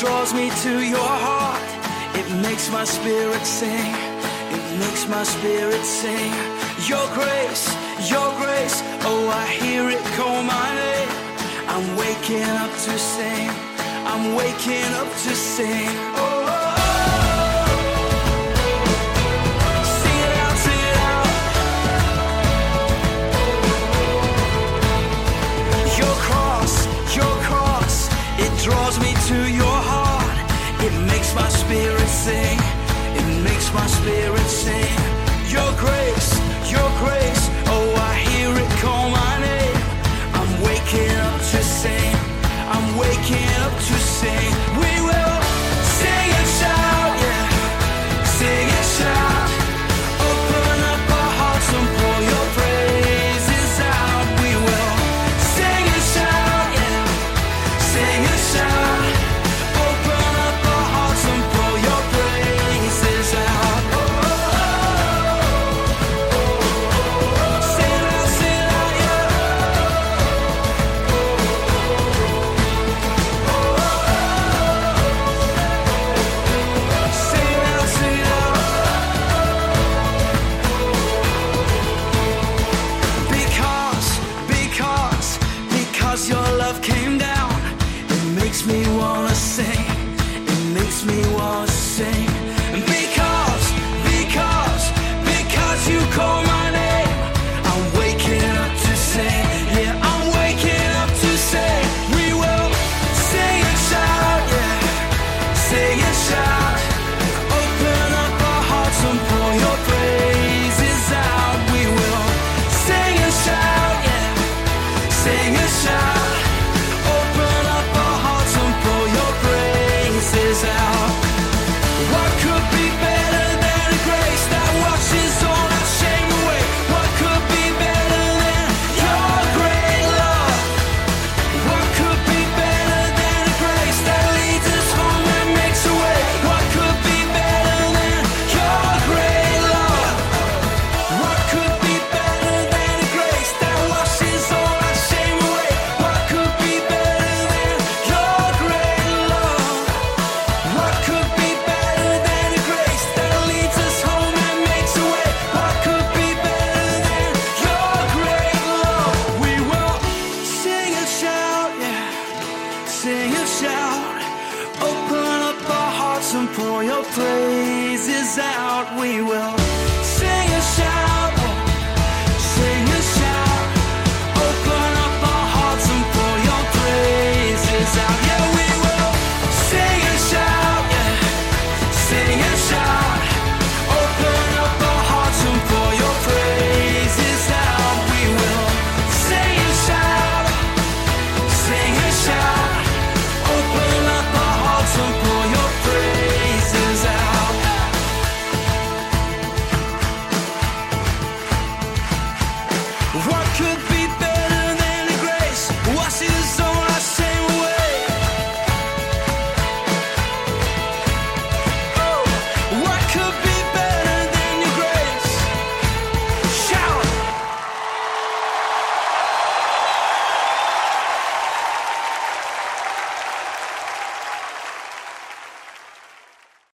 draws me to your heart. It makes my spirit sing. It makes my spirit sing. Your grace, oh, I hear it call my name. I'm waking up to sing. I'm waking up to sing. Oh, oh, oh. Sing it out, sing it out. Your cross, it draws me to your heart. It makes my spirit sing. It makes my spirit sing. Your grace, oh, I hear it call my name. I'm waking up to sing. I'm waking up to sing. We will sing and shout, yeah. Sing and shout. Open up our hearts and pour your praises out. We will sing and shout, yeah. Sing and shout. Open up our hearts and pour your praises out. Oh, oh, oh, oh. Sing it out, yeah. Sing it out, sing it out. Because your love came down, it makes me wanna sing. It makes me wanna sing. Because you call my name, I'm waking up to sing. Yeah, I'm waking up to sing. We will sing and shout, yeah. Sing and shout. Open up our hearts and pour your praises out. We will sing and shout, yeah. Sing and shout. Open up our hearts and pour your praises out. What could be better than a grace that washes all our shame away? What could be better than your great love? What could be better than a grace that leads us home and makes a way? What could be better than your great love? What could be better than a grace that washes all our shame away? What could be better than your great love? What could be better than a grace that leads us home and makes a way? What could be better than your great love? We will sing and shout, yeah. Sing and shout. Open up our hearts and pour your praises out. We will